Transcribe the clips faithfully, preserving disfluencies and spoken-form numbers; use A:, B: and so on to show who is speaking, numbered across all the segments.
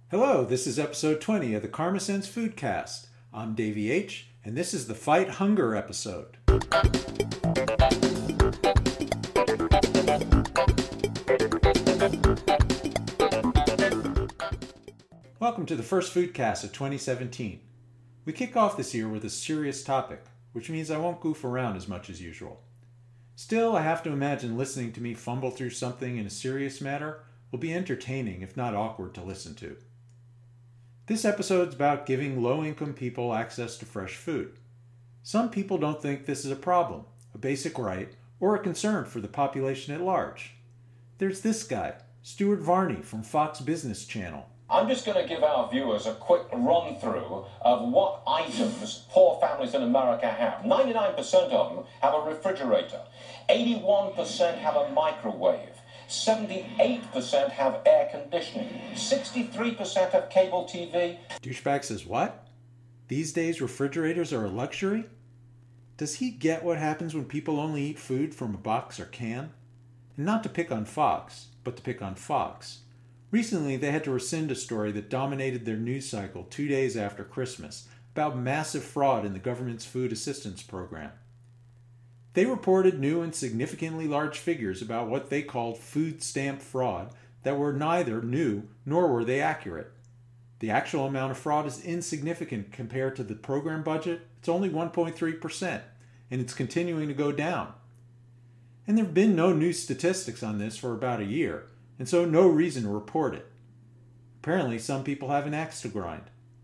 A: Hello, this is episode twenty of the Karma Sense Foodcast. I'm Davey H., and this is the Fight Hunger episode. Welcome to the first Foodcast of twenty seventeen. We kick off this year with a serious topic, which means I won't goof around as much as usual. Still, I have to imagine listening to me fumble through something in a serious matter will be entertaining, if not awkward, to listen to. This episode's about giving low-income people access to fresh food. Some people don't think this is a problem, a basic right, or a concern for the population at large. There's this guy, Stuart Varney from Fox Business Channel.
B: I'm just going to give our viewers a quick run-through of what items poor families in America have. ninety-nine percent of them have a refrigerator. eighty-one percent have a microwave. seventy-eight percent have air conditioning. sixty-three percent have cable T V.
A: Douchebag says, what? These days refrigerators are a luxury? Does he get what happens when people only eat food from a box or can? And not to pick on Fox, but to pick on Fox. Recently, they had to rescind a story that dominated their news cycle two days after Christmas about massive fraud in the government's food assistance program. They reported new and significantly large figures about what they called food stamp fraud that were neither new nor were they accurate. The actual amount of fraud is insignificant compared to the program budget. It's only one point three percent, and it's continuing to go down. And there have been no new statistics on this for about a year, and so no reason to report it. Apparently, some people have an axe to grind.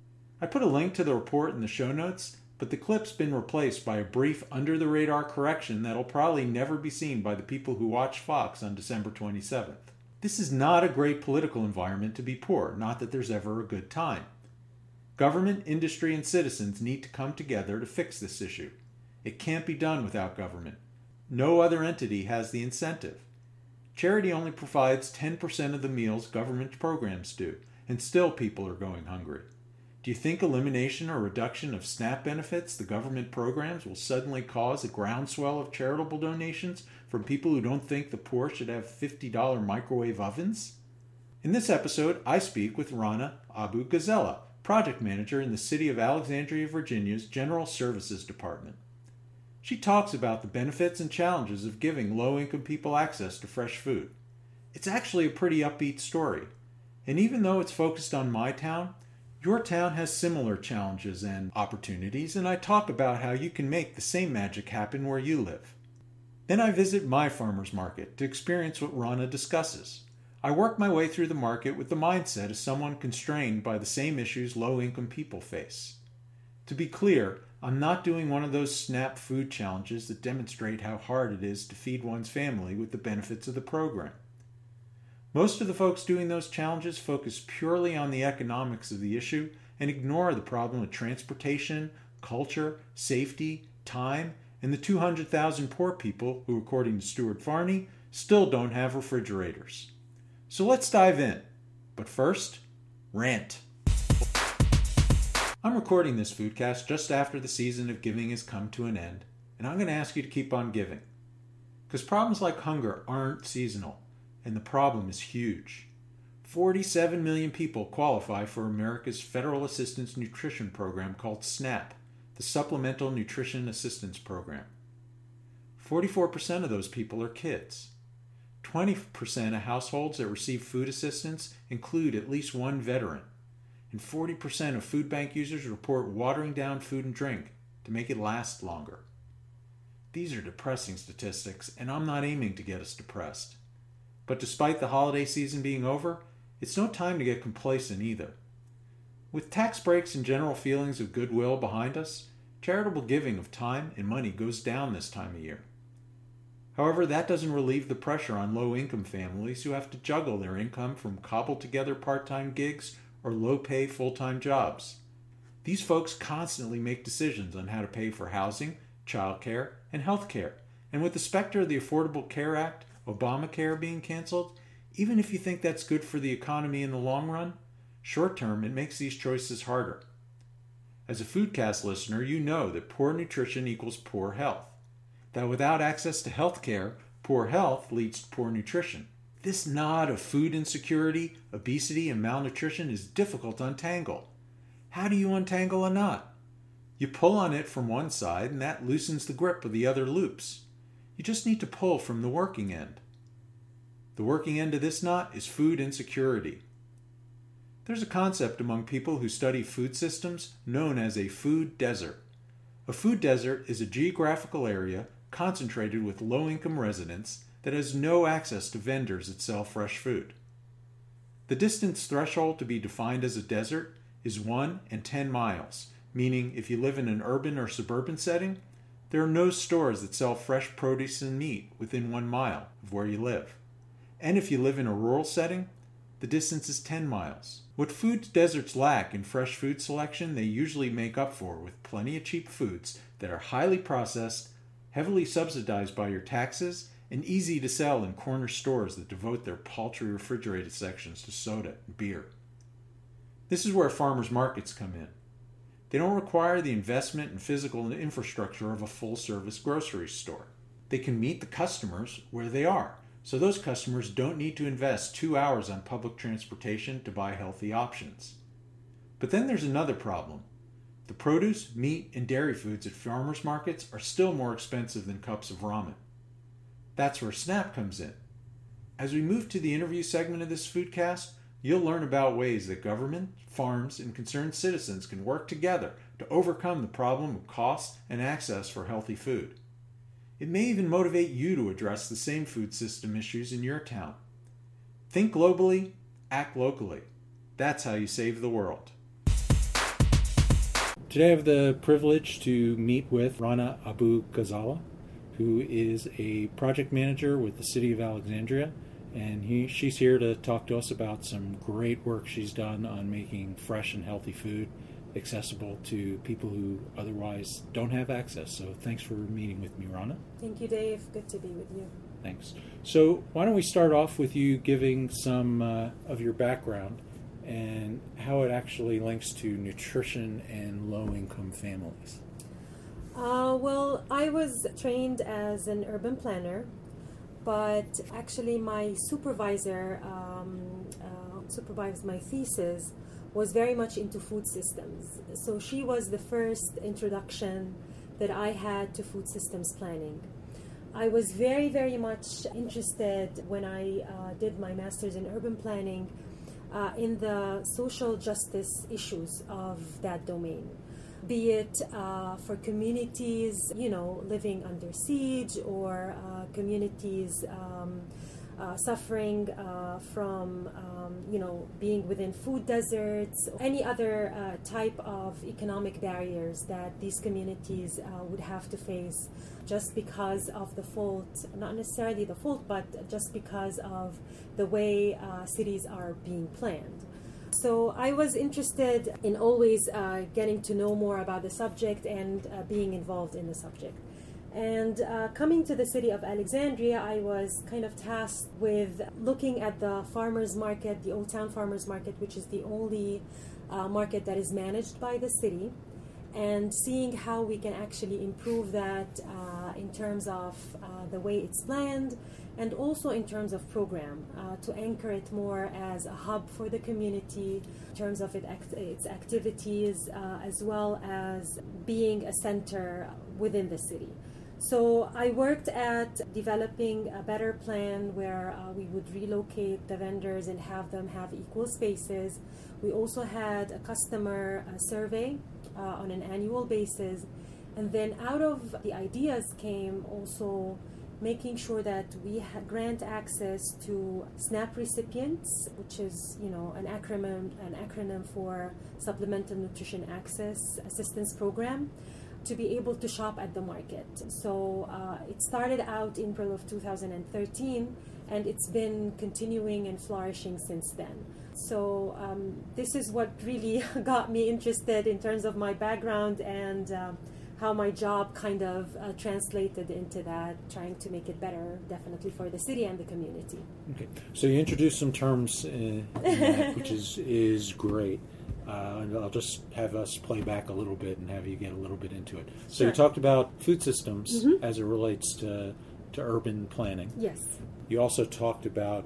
A: I put a link to the report in the show notes, but the clip's been replaced by a brief under-the-radar correction that'll probably never be seen by the people who watch Fox on December twenty-seventh. This is not a great political environment to be poor, not that there's ever a good time. Government, industry, and citizens need to come together to fix this issue. It can't be done without government. No other entity has the incentive. Charity only provides ten percent of the meals government programs do, and still people are going hungry. Do you think elimination or reduction of SNAP benefits, the government programs, will suddenly cause a groundswell of charitable donations from people who don't think the poor should have fifty dollars microwave ovens? In this episode, I speak with Rana Abu Ghazela, project manager in the city of Alexandria, Virginia's General Services Department. She talks about the benefits and challenges of giving low-income people access to fresh food. It's actually a pretty upbeat story. And even though it's focused on my town, your town has similar challenges and opportunities, and I talk about how you can make the same magic happen where you live. Then I visit my farmer's market to experience what Rana discusses. I work my way through the market with the mindset of someone constrained by the same issues low-income people face. To be clear, I'm not doing one of those SNAP food challenges that demonstrate how hard it is to feed one's family with the benefits of the program. Most of the folks doing those challenges focus purely on the economics of the issue and ignore the problem of transportation, culture, safety, time, and the two hundred thousand poor people who, according to Stuart Varney, still don't have refrigerators. So let's dive in. But first, rant. I'm recording this foodcast just after the season of giving has come to an end, and I'm going to ask you to keep on giving. Because problems like hunger aren't seasonal, and the problem is huge. forty-seven million people qualify for America's Federal Assistance Nutrition Program called SNAP, the Supplemental Nutrition Assistance Program. forty-four percent of those people are kids. twenty percent of households that receive food assistance include at least one veteran. And forty percent of food bank users report watering down food and drink to make it last longer. These are depressing statistics, and I'm not aiming to get us depressed. But despite the holiday season being over, it's no time to get complacent either. With tax breaks and general feelings of goodwill behind us, charitable giving of time and money goes down this time of year. However, that doesn't relieve the pressure on low-income families who have to juggle their income from cobbled-together part-time gigs or low-pay full-time jobs. These folks constantly make decisions on how to pay for housing, childcare, and health care. And with the specter of the Affordable Care Act, Obamacare being canceled, even if you think that's good for the economy in the long run, short-term it makes these choices harder. As a Foodcast listener, you know that poor nutrition equals poor health. That without access to health care, poor health leads to poor nutrition. This knot of food insecurity, obesity, and malnutrition is difficult to untangle. How do you untangle a knot? You pull on it from one side, and that loosens the grip of the other loops. You just need to pull from the working end. The working end of this knot is food insecurity. There's a concept among people who study food systems known as a food desert. A food desert is a geographical area concentrated with low-income residents that has no access to vendors that sell fresh food. The distance threshold to be defined as a desert is one and ten miles, meaning if you live in an urban or suburban setting, there are no stores that sell fresh produce and meat within one mile of where you live. And if you live in a rural setting, the distance is ten miles. What food deserts lack in fresh food selection, they usually make up for with plenty of cheap foods that are highly processed, heavily subsidized by your taxes, and easy to sell in corner stores that devote their paltry refrigerated sections to soda and beer. This is where farmers markets come in. They don't require the investment and physical infrastructure of a full-service grocery store. They can meet the customers where they are, so those customers don't need to invest two hours on public transportation to buy healthy options. But then there's another problem. The produce, meat, and dairy foods at farmers markets are still more expensive than cups of ramen. That's where SNAP comes in. As we move to the interview segment of this foodcast, you'll learn about ways that government, farms, and concerned citizens can work together to overcome the problem of cost and access for healthy food. It may even motivate you to address the same food system issues in your town. Think globally, act locally. That's how you save the world. Today I have the privilege to meet with Rana Abu Ghazala, who is a project manager with the City of Alexandria, and he, she's here to talk to us about some great work she's done on making fresh and healthy food accessible to people who otherwise don't have access. So thanks for meeting with me, Rana.
C: Thank you, Dave. Good to be with you.
A: Thanks. So why don't we start off with you giving some uh, of your background and how it actually links to nutrition and low-income families.
C: Uh, well, I was trained as an urban planner, but actually my supervisor um, uh, supervised my thesis was very much into food systems. So she was the first introduction that I had to food systems planning. I was very, very much interested when I uh, did my master's in urban planning uh, in the social justice issues of that domain. Be it uh, for communities, you know, living under siege, or uh, communities um, uh, suffering uh, from, um, you know, being within food deserts, any other uh, type of economic barriers that these communities uh, would have to face just because of the fault, not necessarily the fault, but just because of the way uh, cities are being planned. So I was interested in always uh, getting to know more about the subject and uh, being involved in the subject. And uh, coming to the city of Alexandria, I was kind of tasked with looking at the farmers market, the Old Town Farmers Market, which is the only uh, market that is managed by the city, and seeing how we can actually improve that uh, in terms of uh, the way it's planned, and also in terms of program, uh, to anchor it more as a hub for the community in terms of it act- its activities, uh, as well as being a center within the city. So I worked at developing a better plan where uh, we would relocate the vendors and have them have equal spaces. We also had a customer uh, survey uh, on an annual basis. And then out of the ideas came also making sure that we ha- grant access to SNAP recipients, which is, you know, an acronym, an acronym for Supplemental Nutrition Access Assistance Program, to be able to shop at the market. So uh, it started out in April of two thousand thirteen, and it's been continuing and flourishing since then. So um, this is what really got me interested in terms of my background and uh, how my job kind of uh, translated into that, trying to make it better, definitely for the city and the community.
A: Okay, so you introduced some terms, uh, in that, which is is great. Uh, and I'll just have us play back a little bit and have you get a little bit into it. So
C: Sure.
A: you talked about food systems
C: Mm-hmm.
A: as it relates to to urban planning.
C: Yes.
A: You also talked about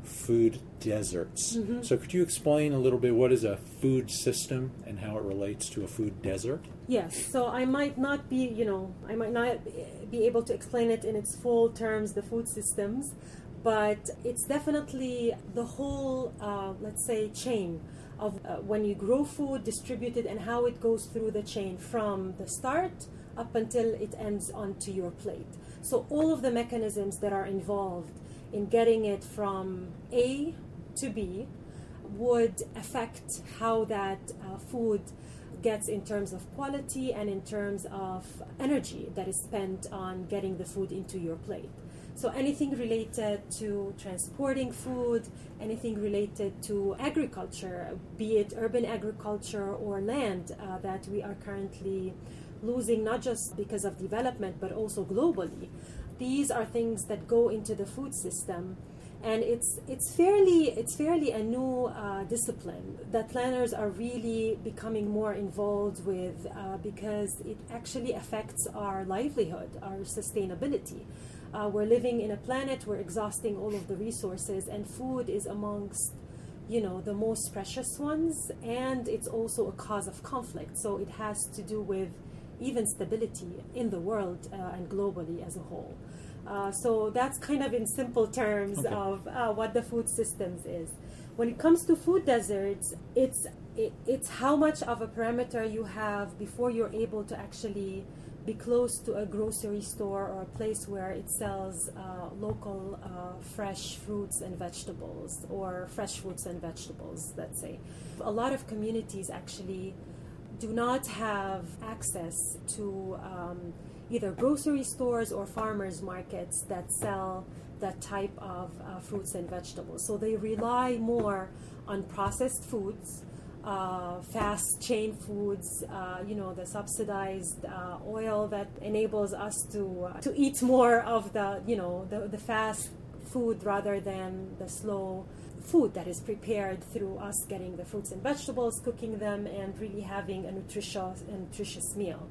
A: food deserts.
C: Mm-hmm.
A: So could you explain a little bit what is a food system and how it relates to a food desert?
C: Yes, so I might not be, you know, I might not be able to explain it in its full terms, the food systems, but it's definitely the whole, uh, let's say, chain of uh, when you grow food, distribute it, and how it goes through the chain from the start up until it ends onto your plate. So all of the mechanisms that are involved in getting it from A to B would affect how that uh, food gets in terms of quality and in terms of energy that is spent on getting the food into your plate. So anything related to transporting food, anything related to agriculture, be it urban agriculture or land uh, that we are currently losing, not just because of development, but also globally. These are things that go into the food system. And it's it's fairly it's fairly a new uh, discipline that planners are really becoming more involved with uh, because it actually affects our livelihood, our sustainability. Uh, we're living in a planet, we're exhausting all of the resources, and food is amongst, you know, the most precious ones, and it's also a cause of conflict. So it has to do with even stability in the world uh, and globally as a whole. Uh, so that's kind of in simple terms
A: okay.
C: of uh, what the food systems is. When it comes to food deserts, it's it, it's how much of a parameter you have before you're able to actually be close to a grocery store or a place where it sells uh, local uh, fresh fruits and vegetables, or fresh fruits and vegetables, let's say. A lot of communities actually do not have access to um, either grocery stores or farmers markets that sell that type of uh, fruits and vegetables. So they rely more on processed foods, uh, fast chain foods, uh, you know, the subsidized uh, oil that enables us to uh, to eat more of the, you know, the, the fast food rather than the slow food that is prepared through us getting the fruits and vegetables, cooking them, and really having a nutritious, a nutritious meal.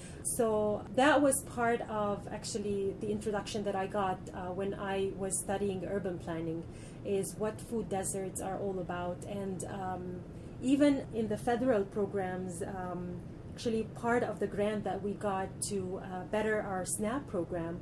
C: So that was part of actually the introduction that I got uh, when I was studying urban planning, is what food deserts are all about. And um, even in the federal programs, um, actually part of the grant that we got to uh, better our SNAP program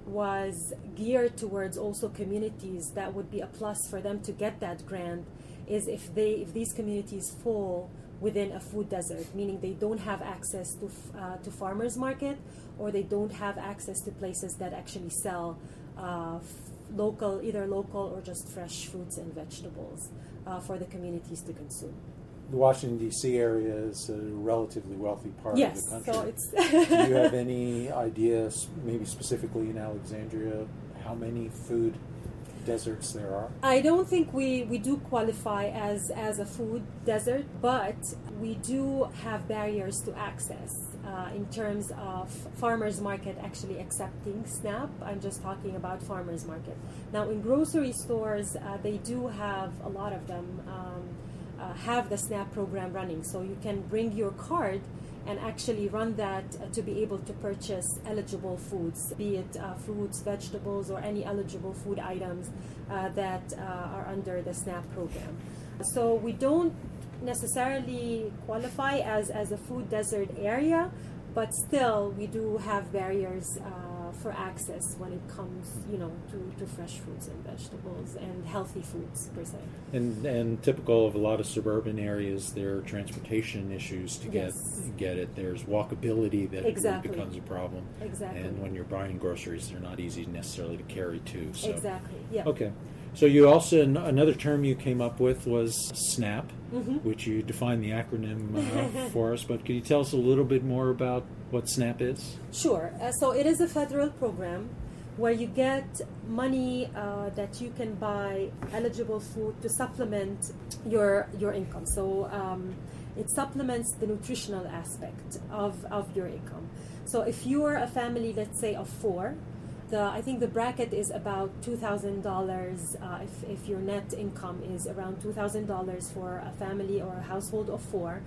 C: was geared towards also communities. That would be a plus for them to get that grant, is if they if these communities fall within a food desert, meaning they don't have access to uh, to farmers market, or they don't have access to places that actually sell uh, f- local, either local or just fresh fruits and vegetables uh, for the communities to consume.
A: The Washington, D C area is a relatively wealthy part
C: yes,
A: of the country.
C: So it's
A: Do you have any ideas, maybe specifically in Alexandria, how many food deserts there are?
C: I don't think we, we do qualify as, as a food desert, but we do have barriers to access uh, in terms of farmers market actually accepting SNAP. I'm just talking about farmers market. Now in grocery stores, uh, they do have, a lot of them um, uh, have the SNAP program running. So you can bring your card and actually run that uh, to be able to purchase eligible foods, be it uh, fruits, vegetables, or any eligible food items uh, that uh, are under the SNAP program. So we don't necessarily qualify as, as a food desert area, but still we do have barriers uh, for access when it comes, you know, to, to fresh fruits and vegetables and healthy foods per se.
A: And and typical of a lot of suburban areas, there are transportation issues to get
C: Yes.
A: get it. There's walkability that
C: Exactly.
A: becomes a problem.
C: Exactly.
A: And when you're buying groceries, they're not easy necessarily to carry too. So.
C: Exactly. Yeah.
A: Okay. So you also, another term you came up with was SNAP,
C: Mm-hmm.
A: which you defined the acronym uh, for us. But could you tell us a little bit more about what SNAP is?
C: Sure. Uh, so it is a federal program where you get money uh, that you can buy eligible food to supplement your your income. So um, it supplements the nutritional aspect of, of your income. So if you're a family, let's say, of four, the I think the bracket is about two thousand dollars uh, if, if your net income is around two thousand dollars for a family or a household of four.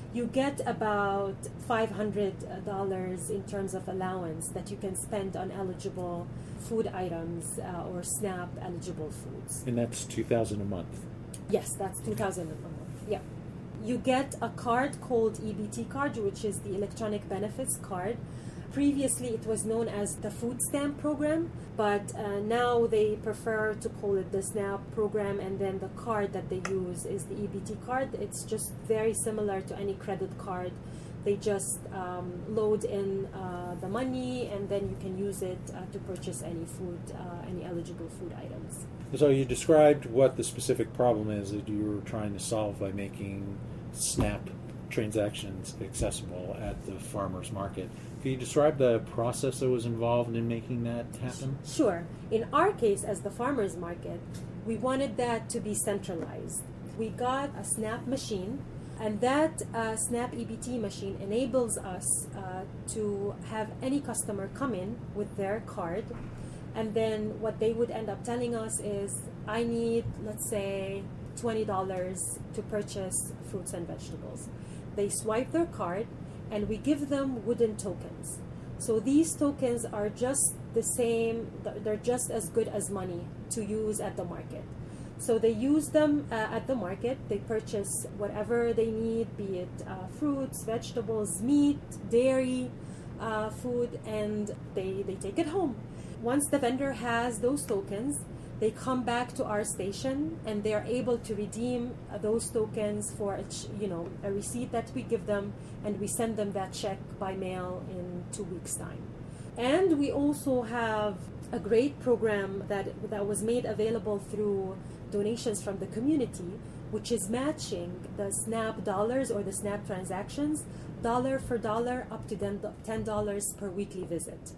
C: you get about five hundred dollars in terms of allowance that you can spend on eligible food items uh, or SNAP eligible foods.
A: And that's two thousand dollars a month?
C: Yes, that's two thousand dollars a month. Yeah. You get a card called E B T card, which is the Electronic Benefits Card. Previously, it was known as the Food Stamp Program, but uh, now they prefer to call it the SNAP Program, and then the card that they use is the E B T card. It's just very similar to any credit card. They just um, load in uh, the money, and then you can use it uh, to purchase any food, uh, any eligible food items.
A: So you described what the specific problem is that you were trying to solve by making SNAP transactions accessible at the farmers market. Can you describe the process that was involved in making that happen?
C: Sure. In our case, as the farmers market, we wanted that to be centralized. We got a SNAP machine, and that uh, SNAP E B T machine enables us uh, to have any customer come in with their card, and then what they would end up telling us is, I need, let's say, twenty dollars to purchase fruits and vegetables. They swipe their card, and we give them wooden tokens. So these tokens are just the same, they're just as good as money to use at the market. So they use them uh, at the market, they purchase whatever they need, be it uh, fruits, vegetables, meat, dairy, uh, food, and they, they take it home. Once the vendor has those tokens, they come back to our station, and they are able to redeem uh, those tokens for a ch- you know a receipt that we give them, and we send them that check by mail in two weeks' time. And we also have a great program that that was made available through donations from the community, which is matching the SNAP dollars or the SNAP transactions dollar for dollar up to ten dollars per weekly visit.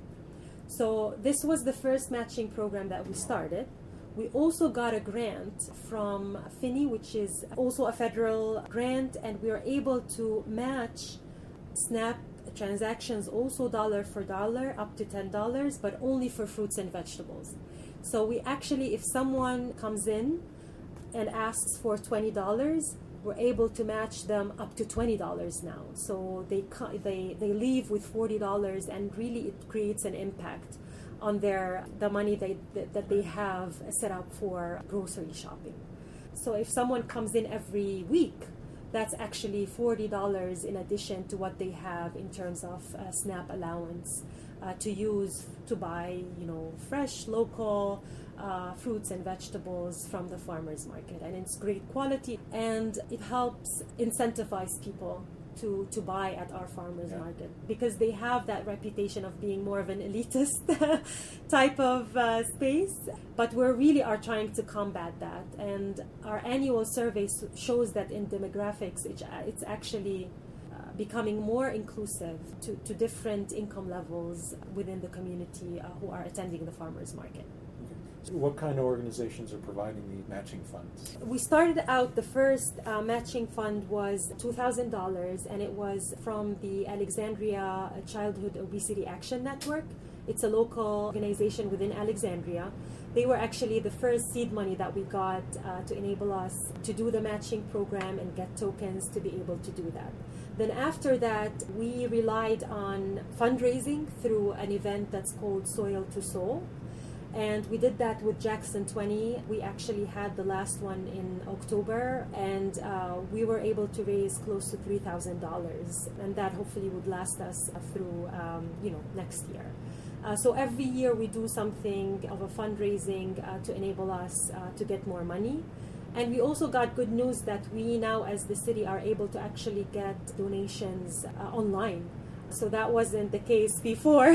C: So this was the first matching program that we started. We also got a grant from Finney, which is also a federal grant, and we were able to match SNAP transactions also dollar for dollar up to ten dollars, but only for fruits and vegetables. So we actually, if someone comes in and asks for twenty dollars, we're able to match them up to twenty dollars now. So they they they leave with forty dollars, and really it creates an impact on their the money they, that they have set up for grocery shopping. So if someone comes in every week, that's actually forty dollars in addition to what they have in terms of uh, SNAP allowance uh, to use to buy, you know, fresh, local uh, fruits and vegetables from the farmers market. And it's great quality, and it helps incentivize people to, to buy at our farmers yeah. market, because they have that reputation of being more of an elitist type of uh, space. But we really are trying to combat that. And our annual survey shows that in demographics, it, it's actually uh, becoming more inclusive to, to different income levels within the community uh, who are attending the farmers market.
A: What kind of organizations are providing the matching funds?
C: We started out, the first uh, matching fund was two thousand dollars, and it was from the Alexandria Childhood Obesity Action Network. It's a local organization within Alexandria. They were actually the first seed money that we got uh, to enable us to do the matching program and get tokens to be able to do that. Then after that, we relied on fundraising through an event that's called Soil to Soul. And we did that with Jackson twenty. We actually had the last one in October, and uh, we were able to raise close to three thousand dollars, and that hopefully would last us uh, through, um, you know, next year. Uh, so every year we do something of a fundraising uh, to enable us uh, to get more money. And we also got good news that we now, as the city, are able to actually get donations uh, online. So that wasn't the case before.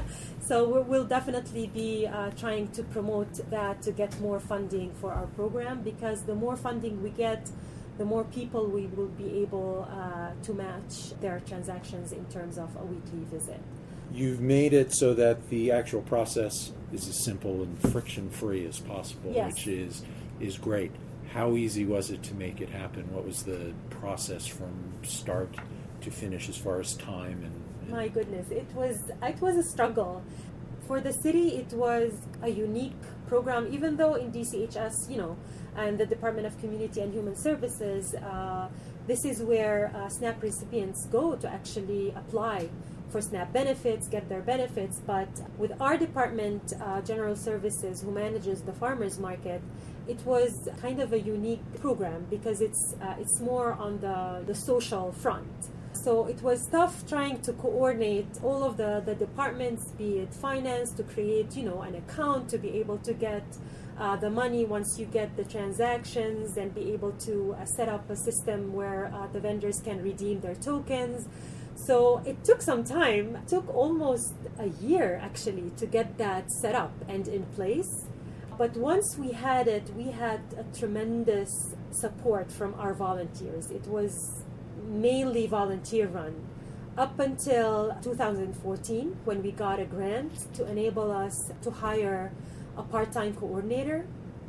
C: So we'll definitely be uh, trying to promote that to get more funding for our program, because the more funding we get, the more people we will be able uh, to match their transactions in terms of a weekly visit.
A: You've made it so that the actual process is as simple and friction-free as possible,
C: yes.
A: which is is great. How easy was it to make it happen? What was the process from start to finish as far as time and, and
C: My goodness, it was it was a struggle. For the city, it was a unique program, even though in D C H S, you know, and the Department of Community and Human Services, uh, This is where uh, SNAP recipients go to actually apply for SNAP benefits, get their benefits. But with our department, uh, General Services, who manages the farmers market, it was kind of a unique program because it's uh, it's more on the, the social front. So it was tough trying to coordinate all of the, the departments, be it finance, to create, you know, an account, to be able to get uh, the money once you get the transactions, and be able to uh, set up a system where uh, the vendors can redeem their tokens. So it took some time. It took almost a year, actually, to get that set up and in place. But once we had it, we had a tremendous support from our volunteers. It was mainly volunteer run up until two thousand fourteen, when we got a grant to enable us to hire a part-time coordinator,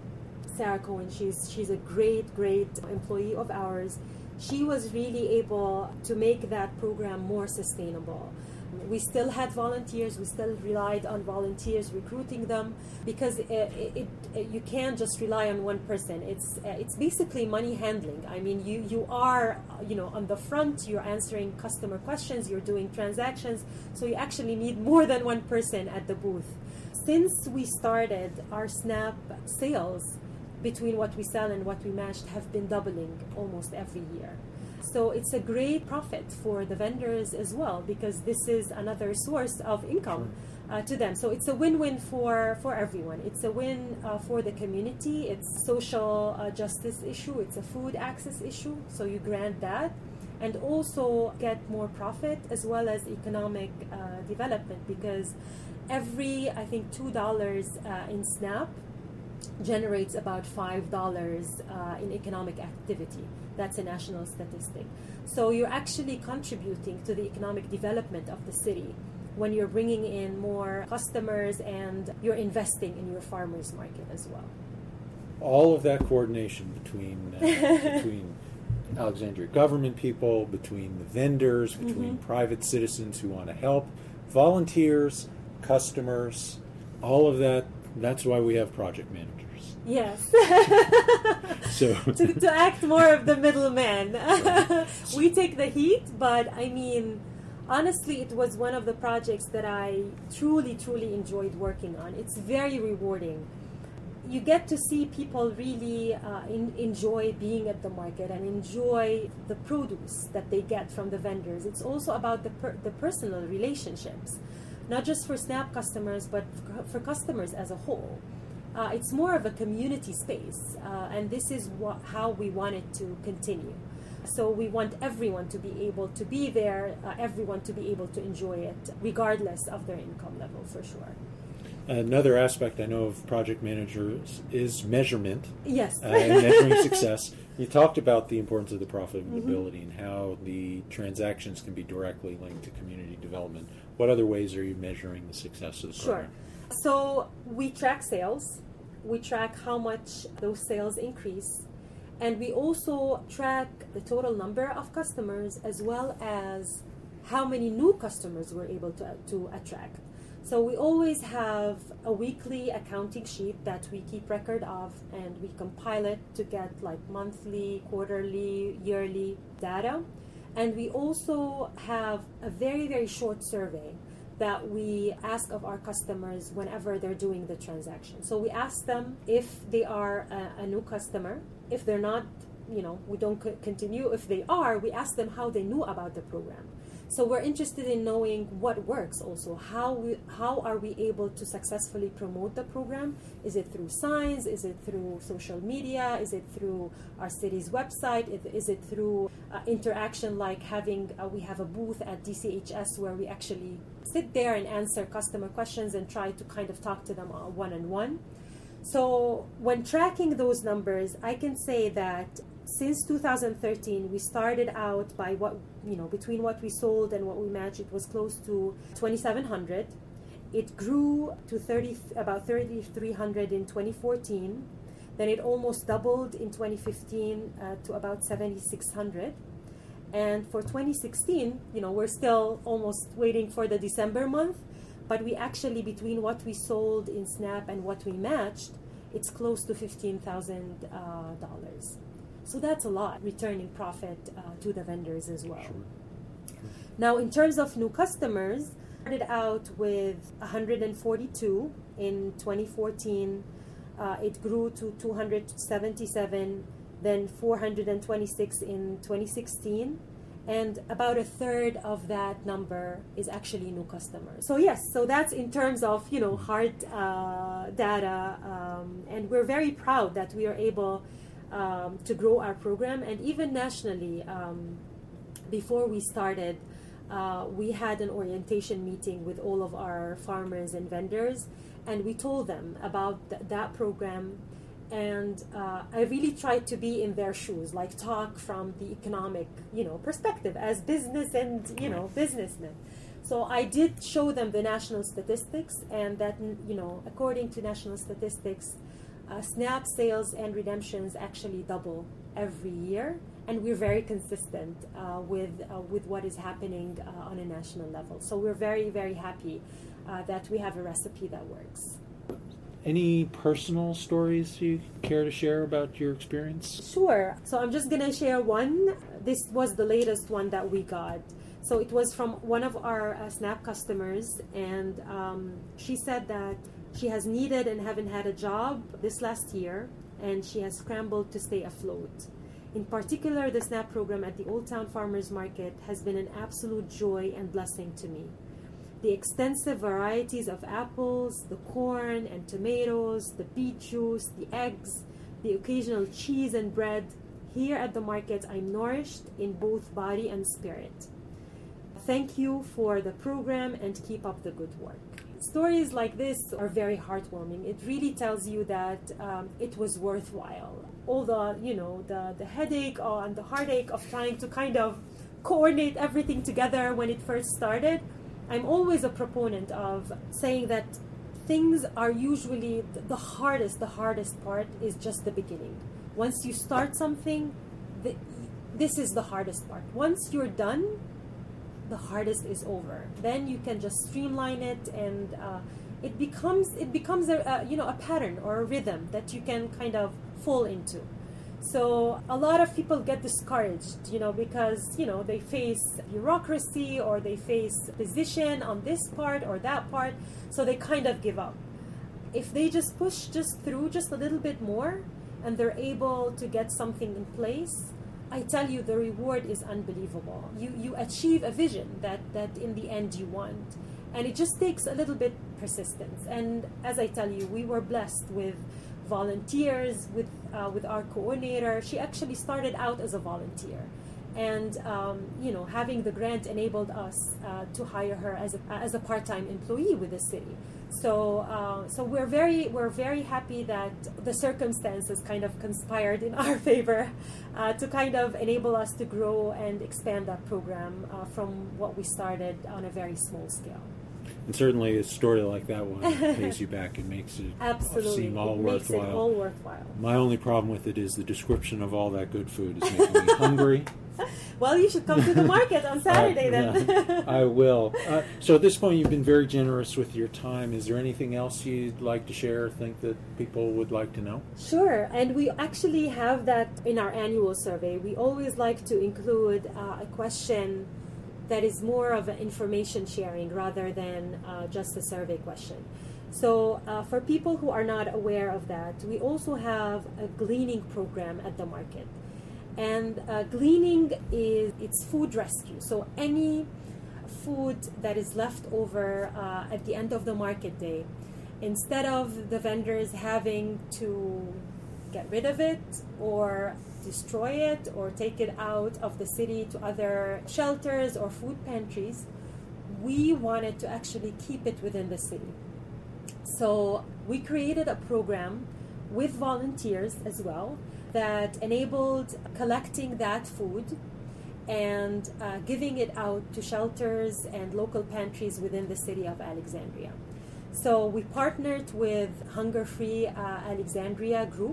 C: Sarah Cohen. She's she's a great, great employee of ours. She was really able to make that program more sustainable. We still had volunteers. We still relied on volunteers, recruiting them, because it, it, it, you can't just rely on one person. It's it's basically money handling. I mean, you, you are you know on the front. You're answering customer questions. You're doing transactions. So you actually need more than one person at the booth. Since we started, our SNAP sales between what we sell and what we matched have been doubling almost every year. So it's a great profit for the vendors as well, because this is another source of income uh, to them. So it's a win-win for, for everyone. It's a win uh, for the community. It's a social uh, justice issue. It's a food access issue. So you grant that, and also get more profit as well as economic uh, development, because every, I think, two dollars uh, in SNAP generates about five dollars uh, in economic activity. That's a national statistic. So you're actually contributing to the economic development of the city when you're bringing in more customers, and you're investing in your farmers market as well.
D: All of that coordination between uh, between Alexandria government people, between the vendors, between mm-hmm. private citizens who want to help, volunteers, customers, all of that. That's why we have project managers.
C: Yes.
D: so
C: to, to act more of the middleman. We take the heat, but I mean, honestly, it was one of the projects that I truly, truly enjoyed working on. It's very rewarding. You get to see people really uh, in, enjoy being at the market and enjoy the produce that they get from the vendors. It's also about the per, the personal relationships, not just for SNAP customers, but for customers as a whole. Uh, it's more of a community space, uh, and this is what, how we want it to continue. So we want everyone to be able to be there, uh, everyone to be able to enjoy it, regardless of their income level, for sure.
D: Another aspect I know of project managers is measurement.
C: Yes.
D: uh, and measuring success. You talked about the importance of the profitability
C: mm-hmm.
D: and how the transactions can be directly linked to community development. What other ways are you measuring the success of the
C: sure.
D: program?
C: So we track sales. We track how much those sales increase. And we also track the total number of customers, as well as how many new customers we're able to, to attract. So we always have a weekly accounting sheet that we keep record of, and we compile it to get like monthly, quarterly, yearly data. And we also have a very, very short survey that we ask of our customers whenever they're doing the transaction. So we ask them if they are a, a new customer. If they're not, you know, we don't co- continue. If they are, we ask them how they knew about the program. So we're interested in knowing what works also. How we, how are we able to successfully promote the program? Is it through signs? Is it through social media? Is it through our city's website? Is it through uh, interaction like having, uh, we have a booth at D C H S where we actually sit there and answer customer questions and try to kind of talk to them uh, one-on-one. So when tracking those numbers, I can say that since two thousand thirteen, we started out by what, you know, between what we sold and what we matched, it was close to twenty-seven hundred. It grew to thirty, about thirty-three hundred in twenty fourteen. Then it almost doubled in twenty fifteen uh, to about seventy-six hundred. And for twenty sixteen, you know, we're still almost waiting for the December month, but we actually, between what we sold in SNAP and what we matched, it's close to fifteen thousand dollars. Uh, So that's a lot, returning profit uh, to the vendors as well.
D: Sure. Sure.
C: Now, in terms of new customers, started out with one hundred forty-two in twenty fourteen. Uh, it grew to two hundred seventy-seven, then four hundred twenty-six in twenty sixteen. And about a third of that number is actually new customers. So yes, so that's in terms of, you know, hard uh, data. Um, and we're very proud that we are able um, to grow our program. And even nationally, um, before we started, uh, we had an orientation meeting with all of our farmers and vendors. And we told them about th- that program. And uh, I really tried to be in their shoes, like talk from the economic, you know, perspective as business and, you know, businessmen. So I did show them the national statistics, and that, you know, according to national statistics, uh, SNAP sales and redemptions actually double every year, and we're very consistent uh, with uh, with what is happening uh, on a national level. So we're very, very happy uh, that we have a recipe that works.
D: Any personal stories you care to share about your experience?
C: Sure. So I'm just going to share one. This was the latest one that we got. So it was from one of our uh, SNAP customers, and um, she said that she has needed and haven't had a job this last year, and she has scrambled to stay afloat. In particular, the SNAP program at the Old Town Farmers Market has been an absolute joy and blessing to me. The extensive varieties of apples, the corn and tomatoes, the beet juice, the eggs, the occasional cheese and bread. Here at the market, I'm nourished in both body and spirit. Thank you for the program and keep up the good work. Stories like this are very heartwarming. It really tells you that um, it was worthwhile. All the, you know, the, the headache or, and the heartache of trying to kind of coordinate everything together when it first started. I'm always a proponent of saying that things are usually the hardest, the hardest part is just the beginning. Once you start something, the, this is the hardest part. Once you're done, the hardest is over. Then you can just streamline it, and uh, it becomes it becomes a, a you know a pattern or a rhythm that you can kind of fall into. So a lot of people get discouraged, you know, because, you know, they face bureaucracy or they face position on this part or that part, so they kind of give up. If they just push just through just a little bit more and they're able to get something in place, I tell you, the reward is unbelievable. You you achieve a vision that, that in the end you want. And it just takes a little bit persistence. And as I tell you, we were blessed with volunteers, with uh, with our coordinator. She actually started out as a volunteer, and um, you know, having the grant enabled us uh, to hire her as a as a part-time employee with the city. So uh, so we're very we're very happy that the circumstances kind of conspired in our favor uh, to kind of enable us to grow and expand that program uh, from what we started on a very small scale.
D: And certainly a story like that one pays you back and makes it
C: Absolutely.
D: seem all
C: it
D: worthwhile.
C: Makes it all worthwhile.
D: My only problem with it is the description of all that good food is making me hungry.
C: Well, you should come to the market on Saturday
D: uh,
C: then.
D: Yeah, I will. Uh, so at this point, you've been very generous with your time. Is there anything else you'd like to share or think that people would like to know?
C: Sure. And we actually have that in our annual survey. We always like to include uh, a question that is more of an information sharing rather than uh, just a survey question. So uh, for people who are not aware of that, we also have a gleaning program at the market. And uh, gleaning is it's food rescue. So any food that is left over uh, at the end of the market day, instead of the vendors having to get rid of it or destroy it or take it out of the city to other shelters or food pantries, we wanted to actually keep it within the city. So we created a program with volunteers as well that enabled collecting that food and uh, giving it out to shelters and local pantries within the city of Alexandria. So we partnered with Hunger Free uh, Alexandria Group,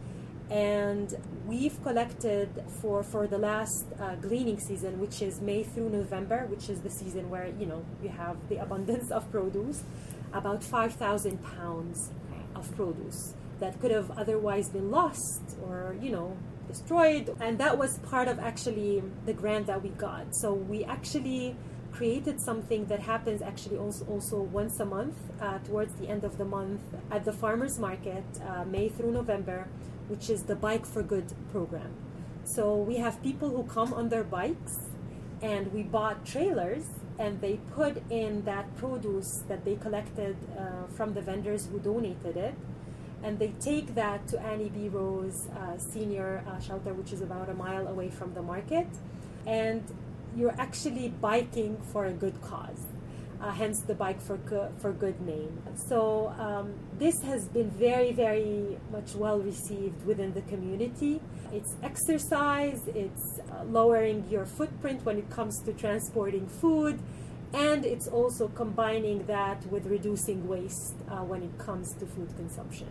C: and we've collected for, for the last uh, gleaning season, which is May through November, which is the season where, you know, you have the abundance of produce, about five thousand pounds of produce that could have otherwise been lost or, you know, destroyed. And that was part of actually the grant that we got. So we actually created something that happens actually also, also once a month uh, towards the end of the month at the farmers market, uh, May through November, which is the Bike for Good program. So we have people who come on their bikes, and we bought trailers, and they put in that produce that they collected uh, from the vendors who donated it, and they take that to Annie B. Rose uh, Senior uh, Shelter, which is about a mile away from the market, and you're actually biking for a good cause. Uh, hence the Bike for Good, for Good name. So um, this has been very, very much well received within the community. It's exercise, it's uh, lowering your footprint when it comes to transporting food, and it's also combining that with reducing waste uh, when it comes to food consumption.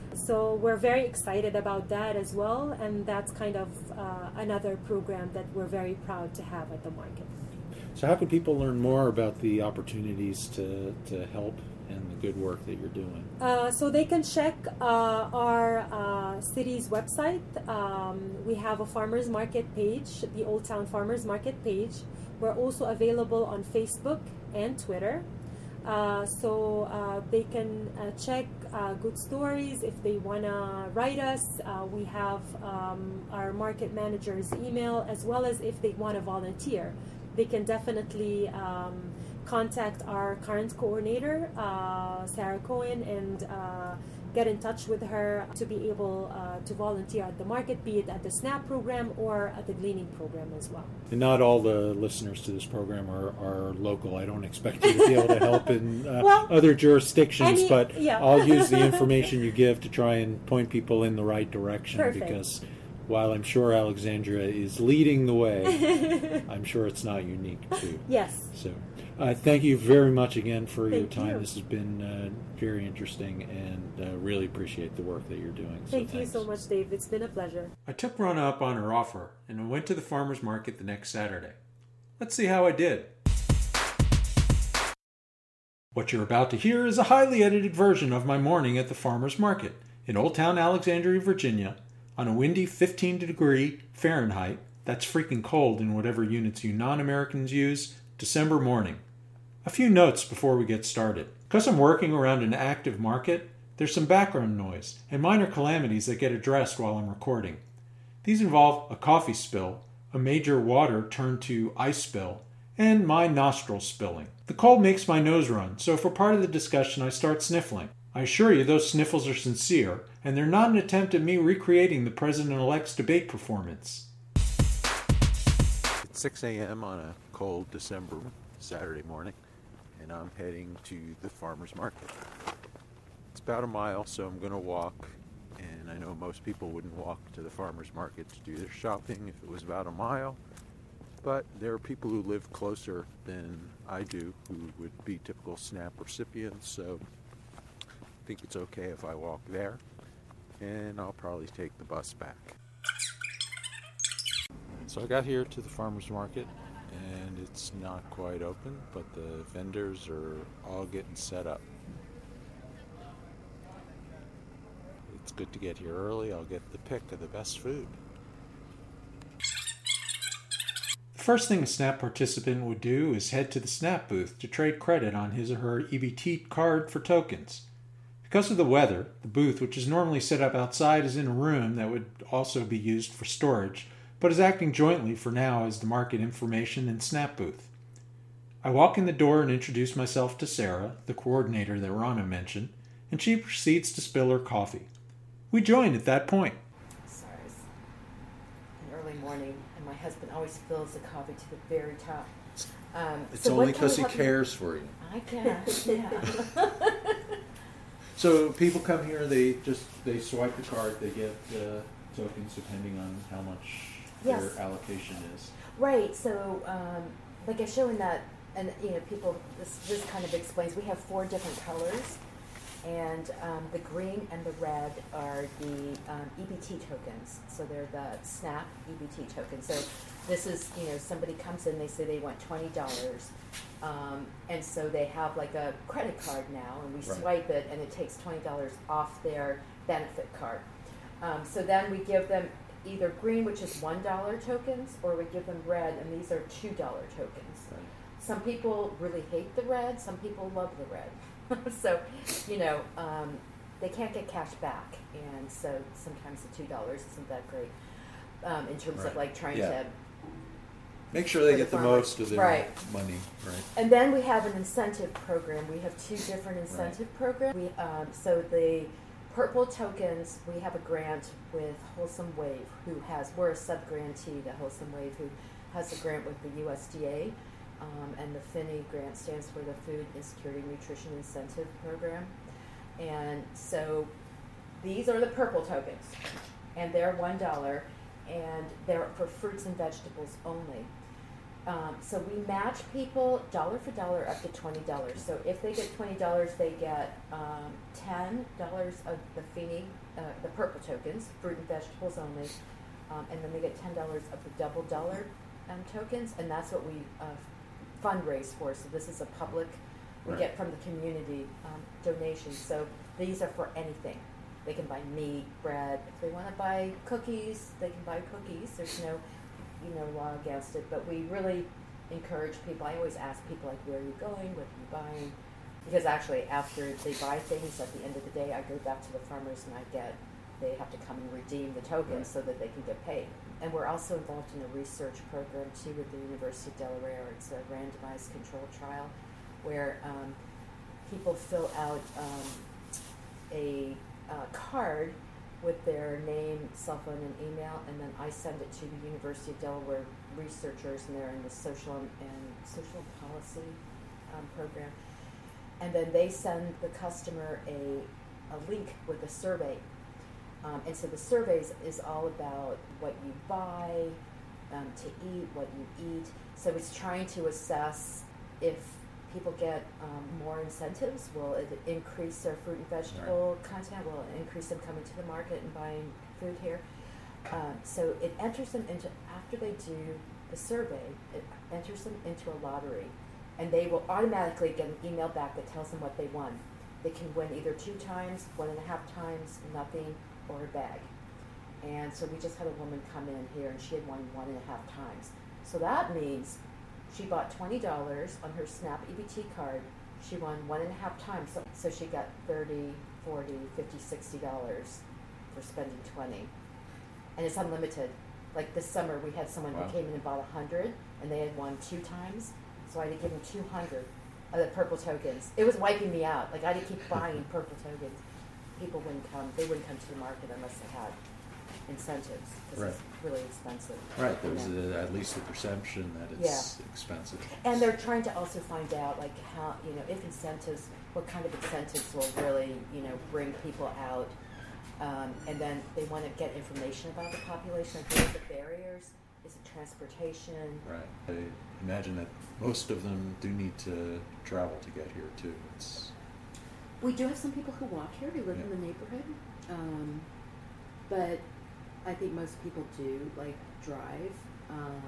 C: So we're very excited about that as well, and that's kind of uh, another program that we're very proud to have at the market.
D: So how can people learn more about the opportunities to, to help and the good work that you're doing?
C: Uh, so they can check uh, our uh, city's website. Um, we have a farmers market page, the Old Town Farmers Market page. We're also available on Facebook and Twitter. Uh, so uh, they can uh, check uh, good stories. If they want to write us, uh, we have um, our market manager's email, as well as if they want to volunteer. They can definitely um, contact our current coordinator, uh, Sarah Cohen, and uh, get in touch with her to be able uh, to volunteer at the market, be it at the SNAP program or at the gleaning program as well.
D: And not all the listeners to this program are, are local. I don't expect you to be able to help in uh,
C: well,
D: other jurisdictions,
C: any,
D: but
C: yeah.
D: I'll use the information you give to try and point people in the right direction.
C: Perfect.
D: Because while I'm sure Alexandria is leading the way, I'm sure it's not unique too.
C: Yes.
D: So uh, thank you very much again for
C: Thank
D: your time.
C: you.
D: This has been uh, very interesting, and uh, really appreciate the work that you're doing. So
C: Thank you
D: thanks.
C: so much, Dave. It's been a pleasure.
A: I took Rona up on her offer and went to the farmer's market the next Saturday. Let's see how I did. What you're about to hear is a highly edited version of my morning at the farmer's market in Old Town Alexandria, Virginia, on a windy fifteen degree Fahrenheit, that's freaking cold in whatever units you non-Americans use, December morning. A few notes before we get started. Because I'm working around an active market, there's some background noise and minor calamities that get addressed while I'm recording. These involve a coffee spill, a major water turned to ice spill, and my nostrils spilling. The cold makes my nose run, so for part of the discussion I start sniffling. I assure you those sniffles are sincere, and they're not an attempt at me recreating the President-elect's debate performance. It's six a.m. on a cold December Saturday morning, and I'm heading to the farmer's market. It's about a mile, so I'm going to walk, and I know most people wouldn't walk to the farmer's market to do their shopping if it was about a mile, but there are people who live closer than I do who would be typical SNAP recipients, so I think it's okay if I walk there, and I'll probably take the bus back. So I got here to the farmer's market, and it's not quite open, but the vendors are all getting set up. It's good to get here early. I'll get the pick of the best food. The first thing a SNAP participant would do is head to the SNAP booth to trade credit on his or her E B T card for tokens. Because of the weather, the booth, which is normally set up outside, is in a room that would also be used for storage, but is acting jointly for now as the market information and SNAP booth. I walk in the door and introduce myself to Sarah, the coordinator that Rana mentioned, and she proceeds to spill her coffee. We join at that point.
E: Sorry, it's an early morning, and my husband always fills the coffee to the very top. Um,
D: It's
E: so
D: only
E: what can
D: because
E: we
D: he
E: help you-
D: cares for you.
E: I guess, yeah.
D: So people come here, they just they swipe the card, they get uh, tokens depending on how much
E: Yes.
D: their allocation is.
E: Right. So, um, like I show in that, and you know, people, this this kind of explains. We have four different colors, and um, the green and the red are the um, E B T tokens. So they're the SNAP E B T tokens. So this is, you know, somebody comes in, they say they want twenty dollars, um, and so they have like a credit card now, and we
D: Right.
E: swipe it, and it takes twenty dollars off their benefit card. Um, so then we give them either green, which is one dollar tokens, or we give them red, and these are two dollar tokens.
D: Right.
E: Some people really hate the red. Some people love the red. So, you know, um, they can't get cash back, and so sometimes the two dollars isn't that great um, in terms
D: Right.
E: of like trying
D: Yeah.
E: to.
D: Make sure they
E: For the
D: get the
E: farmers.
D: most of their
E: Right.
D: money. Right.
E: And then we have an incentive program. We have two different incentive programs. We um, so the purple tokens. We have a grant with Wholesome Wave, who has we're a sub grantee to Wholesome Wave, who has a grant with the U S D A, um, and the FINI grant stands for the Food Insecurity Nutrition Incentive Program. And so these are the purple tokens, and they're one dollar, and they're for fruits and vegetables only. Um, so we match people dollar for dollar up to twenty dollars. So if they get twenty dollars, they get um, ten dollars of the FINI, uh, the purple tokens, fruit and vegetables only, um, and then they get ten dollars of the double dollar um, tokens, and that's what we uh, fundraise for. So this is a public, we
D: Right.
E: get from the community um, donations. So these are for anything. They can buy meat, bread. If they want to buy cookies, they can buy cookies. There's no you know, law against it, but we really encourage people. I always ask people, like, where are you going? What are you buying? Because actually, after they buy things, at the end of the day, I go back to the farmers and I get, they have to come and redeem the tokens
D: Right.
E: so that they can get paid. And we're also involved in a research program, too, with the University of Delaware. It's a randomized controlled trial where um, people fill out um, a uh, card with their name, cell phone, and email, and then I send it to the University of Delaware researchers, and they're in the social and social policy um, program. And then they send the customer a, a link with a survey. Um, and so the surveys is all about what you buy, um, to eat, what you eat. So it's trying to assess if people get um, more incentives. Will it increase their fruit and vegetable right. content? Will it increase them coming to the market and buying food here? Um, so it enters them into, after they do the survey, it enters them into a lottery. And they will automatically get an email back that tells them what they won. They can win either two times, one and a half times, nothing, or a bag. And so we just had a woman come in here and she had won one and a half times. So that means she bought twenty dollars on her SNAP E B T card. She won one and a half times. So, so she got thirty, forty, fifty, sixty dollars for spending twenty. And it's unlimited. Like this summer, we had someone
D: Wow.
E: who came in and bought one hundred, and they had won two times. So I had to give them two hundred of the purple tokens. It was wiping me out. Like I had to keep buying purple tokens. People wouldn't come. They wouldn't come to the market unless they had incentives, because
D: Right.
E: it's really expensive.
D: Right, there's
E: Yeah.
D: a, at least the perception that it's expensive.
E: And they're trying to also find out, like, how, you know, if incentives, what kind of incentives will really, you know, bring people out. Um, and then they want to get information about the population. Like, what are the barriers? Is it transportation?
D: Right. I imagine that most of them do need to travel to get here, too. It's
F: We do have some people who walk here, who live
D: Yeah.
F: in the neighborhood, um, but I think most people do, like, drive. Um,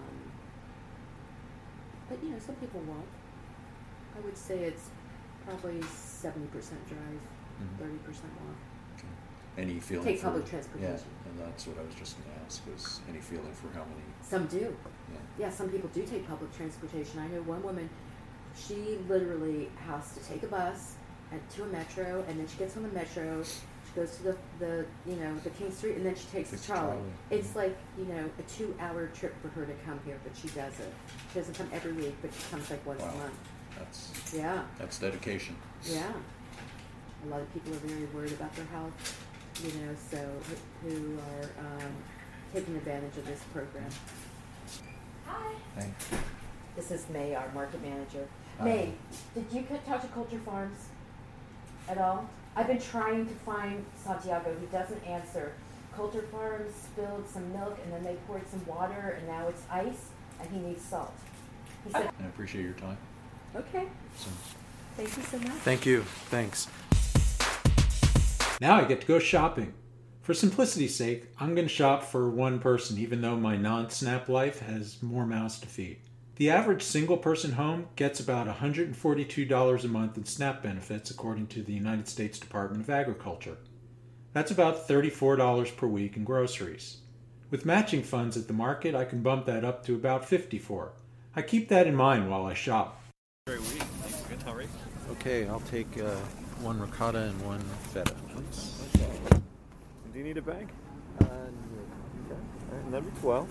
F: but, you know, some people walk. I would say it's probably seventy percent drive,
D: Mhm.
F: thirty percent walk.
D: okay. Any feeling
F: Take
D: for
F: public transportation.
D: Yeah, and that's what I was just going to ask, was any feeling for how many?
F: Some do.
D: Yeah.
F: Yeah, some people do take public transportation. I know one woman, she literally has to take a bus and to a metro, and then she gets on the metro, she goes to the, the you know, the King Street, and then she takes the
D: Takes the
F: trolley.
D: trolley.
F: It's like, you know, a two-hour trip for her to come here, but she does it. She doesn't come every week, but she comes like once
D: Wow.
F: a month.
D: That's
F: Yeah,
D: that's dedication.
F: yeah. A lot of people are very worried about their health, you know, so who who are um, taking advantage of this program.
E: Hi.
D: Hey.
E: This is May, our market manager.
D: Hi.
E: May, did you co- talk to Culture Farms at all? I've been trying to find Santiago. He doesn't answer. Culture Farms spilled some milk, and then they poured some water, and now it's ice, and he needs salt. He said,
D: I appreciate your time.
F: Okay,
D: So,
F: thank you so much.
A: Thank you. Thanks. Now I get to go shopping. For simplicity's sake, I'm going to shop for one person, even though my non-SNAP life has more mouths to feed. The average single-person home gets about one hundred forty-two dollars a month in SNAP benefits, according to the United States Department of Agriculture. That's about thirty-four dollars per week in groceries. With matching funds at the market, I can bump that up to about fifty-four. I keep that in mind while I shop.
G: Very weak. Thanks. Good. How are you?
D: Okay, I'll take uh, one ricotta and one feta, please.
G: Do you need a bag? Uh, okay. Right, number twelve.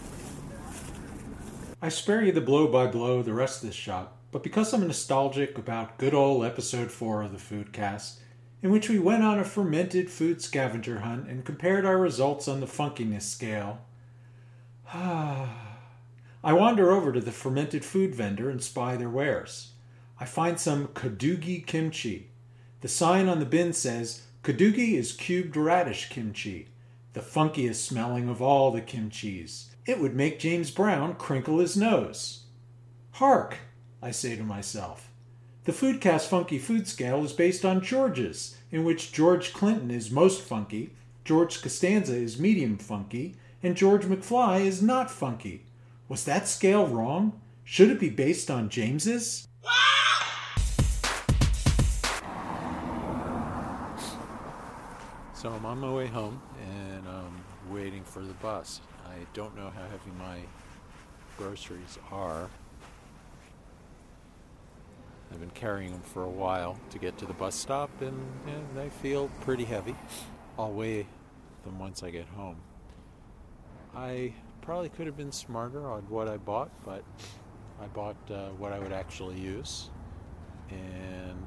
A: I spare you the blow-by-blow the rest of this shop, but because I'm nostalgic about good old episode four of the Foodcast, in which we went on a fermented food scavenger hunt and compared our results on the funkiness scale, I wander over to the fermented food vendor and spy their wares. I find some kadugi kimchi. The sign on the bin says, "Kadugi is cubed radish kimchi, the funkiest smelling of all the kimchis. It would make James Brown crinkle his nose." Hark, I say to myself. The Foodcast Funky Food Scale is based on George's, in which George Clinton is most funky, George Costanza is medium funky, and George McFly is not funky. Was that scale wrong? Should it be based on James's?
D: So I'm on my way home, and I'm waiting for the bus. I don't know how heavy my groceries are. I've been carrying them for a while to get to the bus stop, and, and they feel pretty heavy. I'll weigh them once I get home. I probably could have been smarter on what I bought, but I bought uh, what I would actually use, and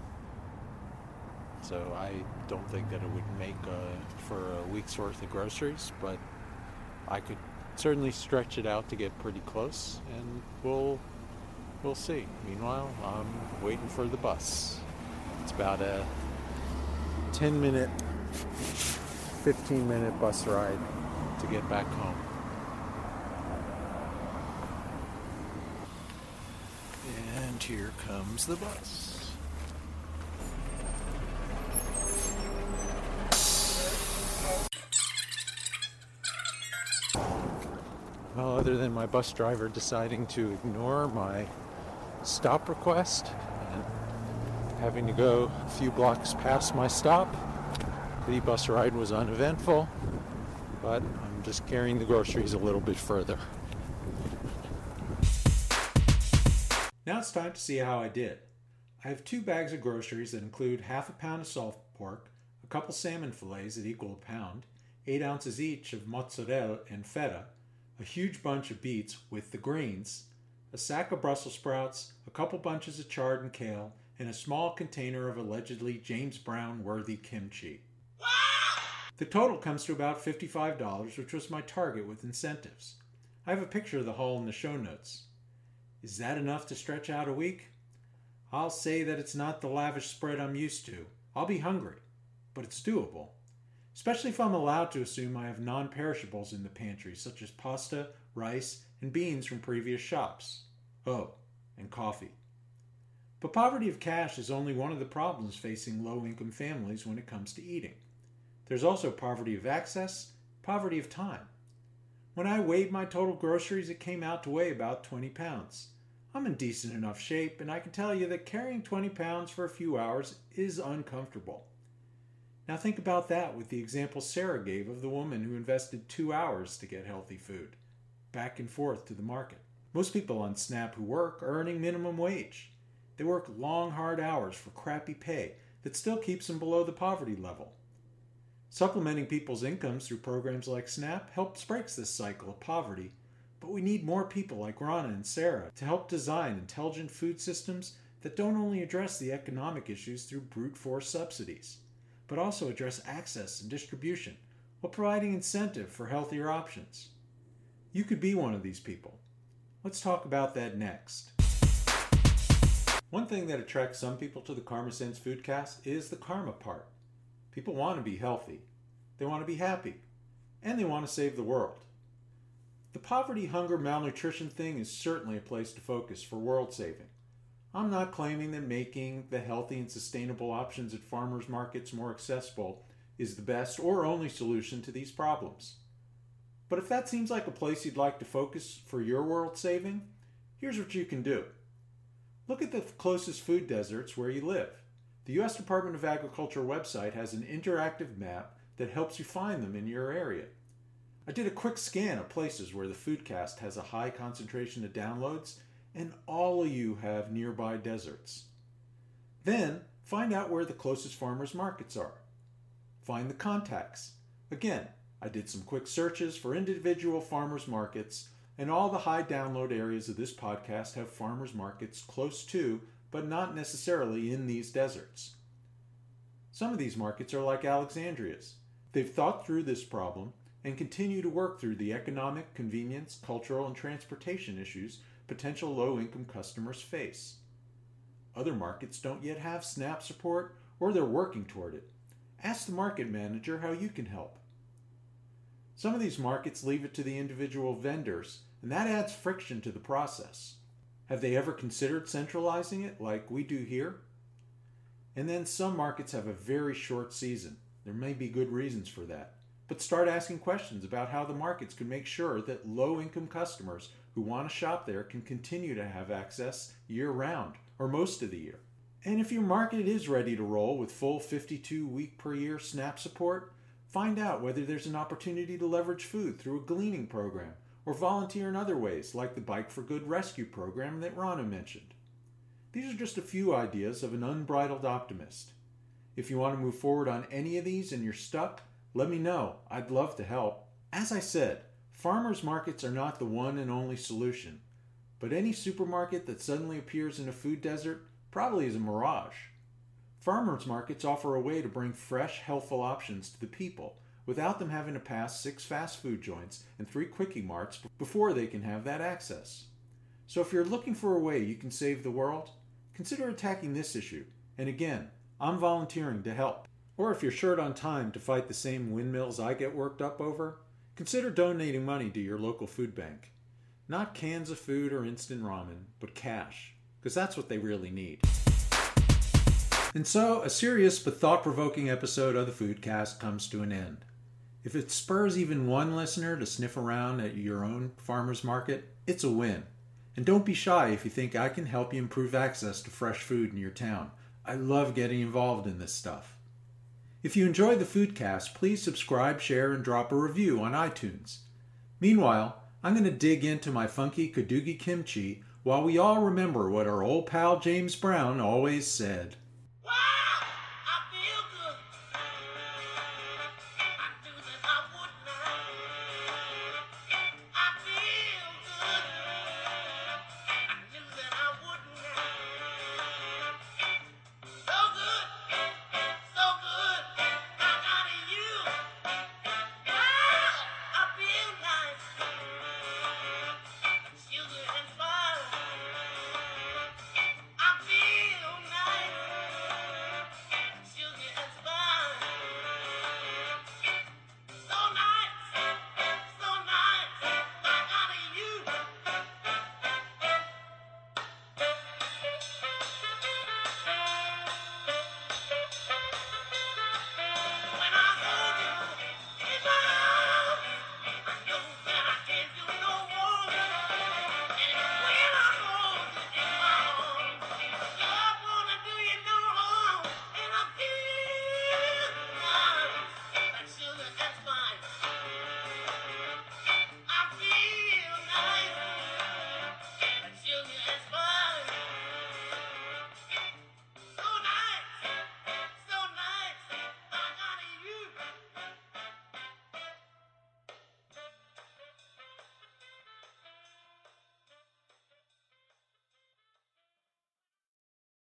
D: so I don't think that it would make uh, for a week's worth of groceries, but I could certainly stretch it out to get pretty close, and we'll we'll see. Meanwhile, I'm waiting for the bus. It's about a ten minute, fifteen minute bus ride to get back home. And here comes the bus. Well, other than my bus driver deciding to ignore my stop request and having to go a few blocks past my stop, the bus ride was uneventful, but I'm just carrying the groceries a little bit further.
A: Now it's time to see how I did. I have two bags of groceries that include half a pound of salt pork, a couple salmon fillets that equal a pound, eight ounces each of mozzarella and feta, a huge bunch of beets with the greens, a sack of Brussels sprouts, a couple bunches of chard and kale, and a small container of allegedly James Brown worthy kimchi. The total comes to about fifty-five dollars, which was my target with incentives. I have a picture of the haul in the show notes. Is that enough to stretch out a week? I'll say that it's not the lavish spread I'm used to. I'll be hungry, but it's doable. Especially if I'm allowed to assume I have non-perishables in the pantry, such as pasta, rice, and beans from previous shops. Oh, and coffee. But poverty of cash is only one of the problems facing low-income families when it comes to eating. There's also poverty of access, poverty of time. When I weighed my total groceries, it came out to weigh about twenty pounds. I'm in decent enough shape, and I can tell you that carrying twenty pounds for a few hours is uncomfortable. Now think about that with the example Sarah gave of the woman who invested two hours to get healthy food, back and forth to the market. Most people on SNAP who work are earning minimum wage. They work long, hard hours for crappy pay that still keeps them below the poverty level. Supplementing people's incomes through programs like SNAP helps break this cycle of poverty, but we need more people like Rana and Sarah to help design intelligent food systems that don't only address the economic issues through brute force subsidies, but also address access and distribution while providing incentive for healthier options. You could be one of these people. Let's talk about that next. One thing that attracts some people to the Karma Sense Foodcast is the karma part. People want to be healthy, they want to be happy, and they want to save the world. The poverty, hunger, malnutrition thing is certainly a place to focus for world saving. I'm not claiming that making the healthy and sustainable options at farmers markets more accessible is the best or only solution to these problems. But if that seems like a place you'd like to focus for your world saving, here's what you can do. Look at the closest food deserts where you live. The U S Department of Agriculture website has an interactive map that helps you find them in your area. I did a quick scan of places where the Foodcast has a high concentration of downloads, and all of you have nearby deserts. Then, find out where the closest farmers markets are. Find the contacts. Again, I did some quick searches for individual farmers markets, and all the high download areas of this podcast have farmers markets close to, but not necessarily in these deserts. Some of these markets are like Alexandria's. They've thought through this problem and continue to work through the economic, convenience, cultural, and transportation issues potential low-income customers face. Other markets don't yet have SNAP support, or they're working toward it. Ask the market manager how you can help. Some of these markets leave it to the individual vendors, and that adds friction to the process. Have they ever considered centralizing it like we do here? And then some markets have a very short season. There may be good reasons for that. But start asking questions about how the markets can make sure that low-income customers who want to shop there can continue to have access year-round, or most of the year. And if your market is ready to roll with full fifty-two week per year SNAP support, find out whether there's an opportunity to leverage food through a gleaning program, or volunteer in other ways like the Bike for Good rescue program that Rana mentioned. These are just a few ideas of an unbridled optimist. If you want to move forward on any of these and you're stuck, let me know. I'd love to help. As I said, farmers markets are not the one and only solution, but any supermarket that suddenly appears in a food desert probably is a mirage. Farmers markets offer a way to bring fresh, healthful options to the people without them having to pass six fast food joints and three quickie marts before they can have that access. So if you're looking for a way you can save the world, consider attacking this issue. And again, I'm volunteering to help. Or if you're short on time to fight the same windmills I get worked up over, consider donating money to your local food bank. Not cans of food or instant ramen, but cash, because that's what they really need. And so, a serious but thought-provoking episode of the Foodcast comes to an end. If it spurs even one listener to sniff around at your own farmer's market, it's a win. And don't be shy if you think I can help you improve access to fresh food in your town. I love getting involved in this stuff. If you enjoy the Foodcast, please subscribe, share, and drop a review on iTunes. Meanwhile, I'm going to dig into my funky Kadugi kimchi while we all remember what our old pal James Brown always said.